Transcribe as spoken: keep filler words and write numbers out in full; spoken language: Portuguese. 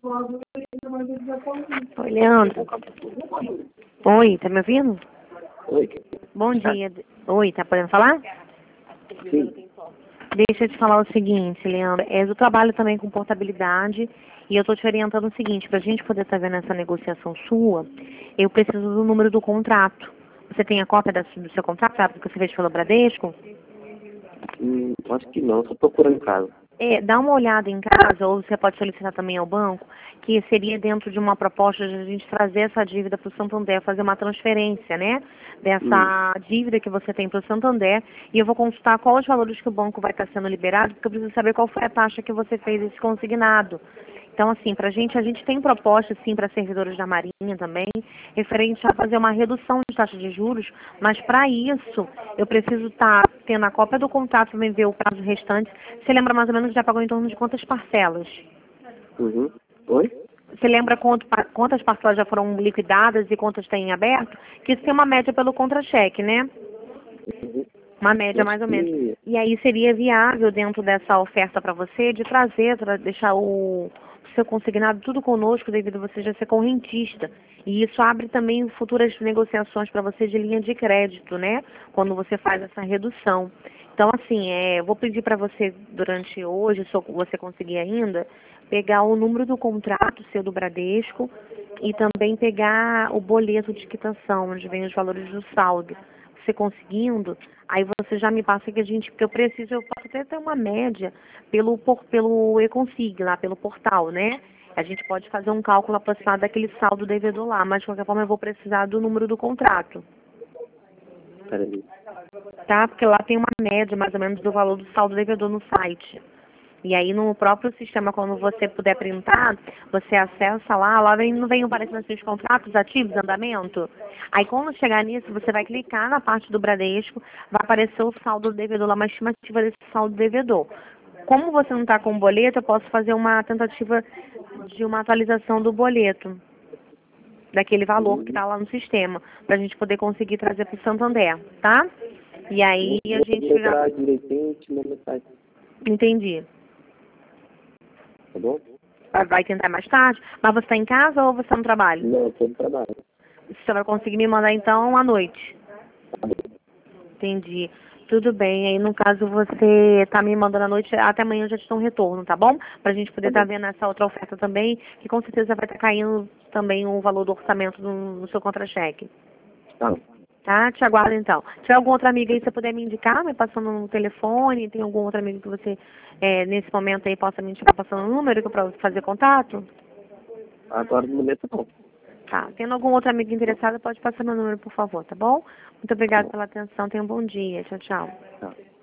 Oi, Leandro. Oi, tá me ouvindo? Oi. Bom dia. Oi, tá podendo falar? Sim. Deixa eu te falar o seguinte, Leandro. É, eu trabalho também com portabilidade e eu tô te orientando o seguinte, pra gente poder estar vendo essa negociação sua, eu preciso do número do contrato. Você tem a cópia da- do seu contrato, sabe, que você fez pelo Bradesco? Hum, acho que não, só procurando em casa. É, dá uma olhada em casa, ou você pode solicitar também ao banco, que seria dentro de uma proposta de a gente trazer essa dívida para o Santander, fazer uma transferência, né? Hum. Dessa dívida que você tem para o Santander, e eu vou consultar quais os valores que o banco vai estar sendo liberado, porque eu preciso saber qual foi a taxa que você fez esse consignado. Então, assim, pra gente, a gente tem proposta, sim, para servidores da Marinha também, referente a fazer uma redução de taxa de juros, mas para isso, eu preciso estar tendo a cópia do contrato para me ver o prazo restante. Você lembra mais ou menos que já pagou em torno de quantas parcelas? Uhum. Oi? Você lembra quanto, pa- quantas parcelas já foram liquidadas e quantas tem em aberto? Que isso tem uma média pelo contra-cheque, né? Uhum. Uma média Acho mais ou menos. que... E aí seria viável dentro dessa oferta para você de trazer, para deixar o seu consignado tudo conosco, devido a você já ser correntista. E isso abre também futuras negociações para você de linha de crédito, né? Quando você faz essa redução. Então, assim, é, eu vou pedir para você durante hoje, se você conseguir ainda, pegar o número do contrato seu do Bradesco e também pegar o boleto de quitação, onde vem os valores do saldo. Você conseguindo, aí você já me passa que a gente, porque eu preciso, eu posso até ter uma média pelo, por, pelo e-consig lá, pelo portal, né? A gente pode fazer um cálculo aproximado daquele saldo devedor lá, mas de qualquer forma eu vou precisar do número do contrato, Peraí. tá? Porque lá tem uma média mais ou menos do valor do saldo devedor no site. E aí no próprio sistema, quando você puder printar, você acessa lá, lá vem, não vem aparecendo assim os contratos ativos, andamento. Aí quando chegar nisso, você vai clicar na parte do Bradesco, vai aparecer o saldo devedor lá, uma estimativa desse saldo devedor. Como você não está com o boleto, eu posso fazer uma tentativa de uma atualização do boleto, daquele valor que Uhum. está lá no sistema, para a gente poder conseguir trazer para o Santander, tá? E aí Vou, a vou gente já... lembrar direitinho e te mando mensagem, Entendi. tá bom? Vai vai tentar mais tarde, mas você está em casa ou você está no trabalho? Não, eu tô no trabalho. Você vai conseguir me mandar então à noite. Tá bom. Entendi. Tudo bem. Aí no caso você tá me mandando à noite, até amanhã eu já te dou um retorno, tá bom? Pra gente poder Tá estar bom. vendo essa outra oferta também, que com certeza vai estar caindo também o valor do orçamento no, no seu contra-cheque. Tá bom. Tá? Te aguardo então. Se tiver alguma outra amiga aí, você puder me indicar, me passando no telefone, tem algum outro amigo que você, é, nesse momento aí, possa me indicar passando o número que eu pra fazer contato? Agora no momento não. Tá. Tendo algum outro amigo interessado, pode passar meu número, por favor, tá bom? Muito Tá obrigada bom. pela atenção. Tenha um bom dia. Tchau, tchau. Tá.